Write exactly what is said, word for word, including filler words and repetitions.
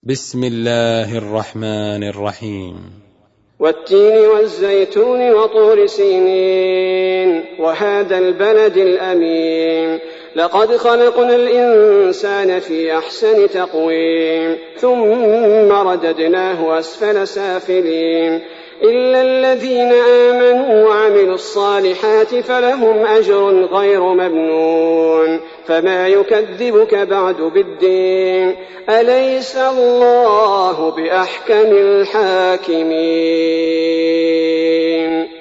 بسم الله الرحمن الرحيم. والتين والزيتون وطور سينين وهذا البلد الأمين لقد خلقنا الإنسان في أحسن تقويم ثم رددناه أسفل سافلين إلا الذين آمنوا وعملوا الصالحات فلهم أجر غير ممنون فما يكذبك بعد بالدين أليس الله بأحكم الحاكمين.